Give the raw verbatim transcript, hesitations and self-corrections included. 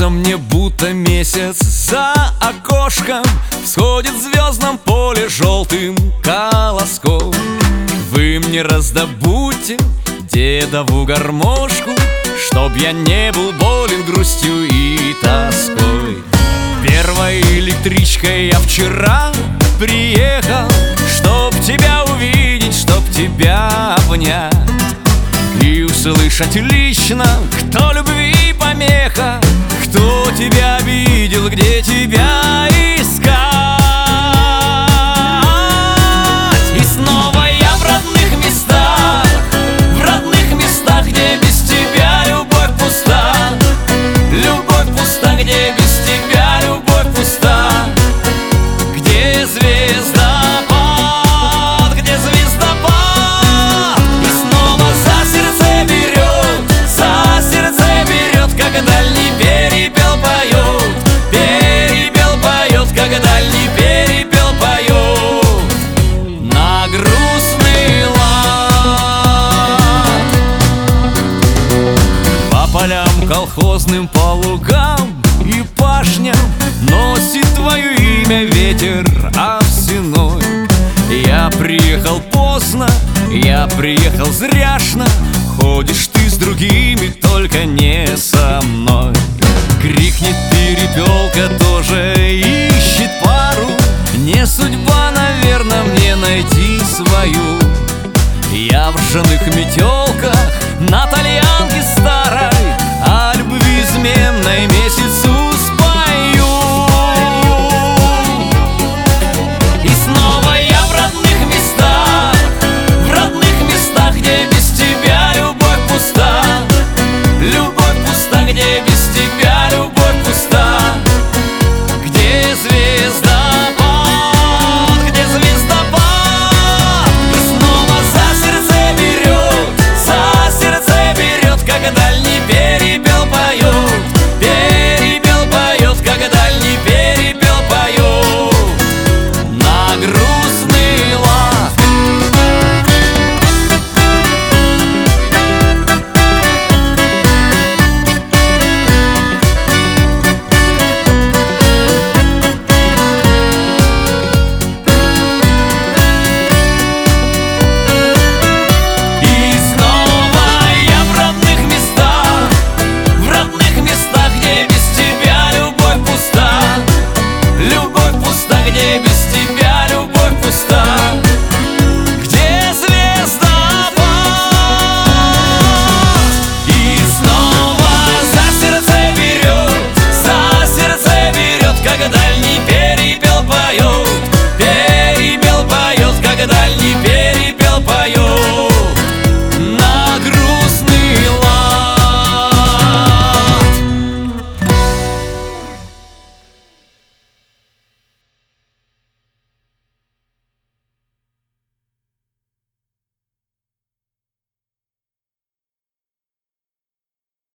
Снится мне, будто месяц за окошком всходит в звездном поле желтым колоском. Вы мне раздобудьте дедову гармошку, чтоб я не был болен грустью и тоской. Первой электричкой я вчера приехал, чтоб тебя увидеть, чтоб тебя обнять и услышать лично, кто любви помеха, кто тебя обидел, где тебя искать. И снова я в родных местах, в родных местах, где без тебя любовь пуста. Любовь пуста, где без тебя любовь пуста. Где звездопад, где звездопад. И снова за сердце берет, за сердце берет, как дальний перепел поет, перепел поет, как дальний перепел поет на грустный лад. По полям колхозным, по лугам и пашням носит твое имя ветер овсяной. Я приехал поздно, я приехал зряшно, ходишь ты с другими, только не со мной. Крикнет перепелка, тоже ищет пару. Не судьба, наверное, мне найти свою. Я в ржаных метелках на талии